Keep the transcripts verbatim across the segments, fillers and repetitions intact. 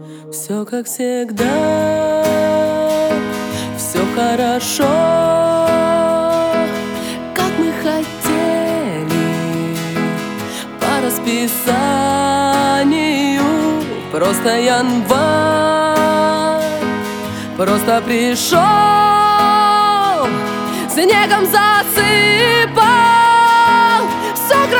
Все как всегда, все хорошо, как мы хотели, по расписанию. Просто январь, просто пришел, снегом засыпал все к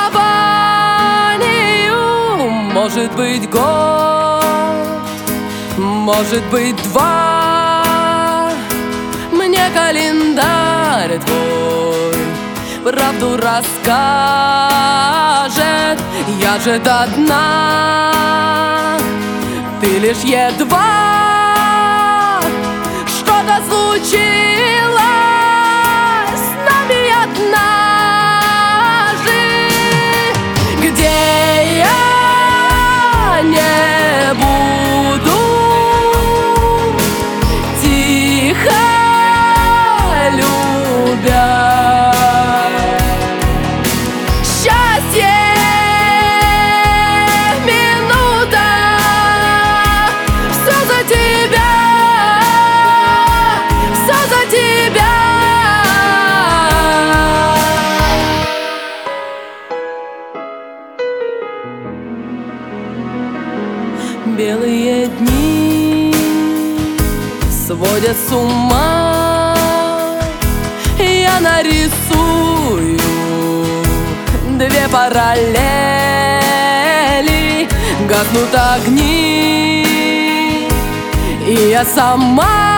расставанию. Может быть год, может быть два, мне календарь твой правду расскажет. Я же до дна, ты лишь едва. Что-то случилось с нами однажды, где я не буду тихо любя. Счастье минута, все за тебя, все за тебя. Белые дни сводят с ума, я нарисую две параллели, гаснут огни, и я сама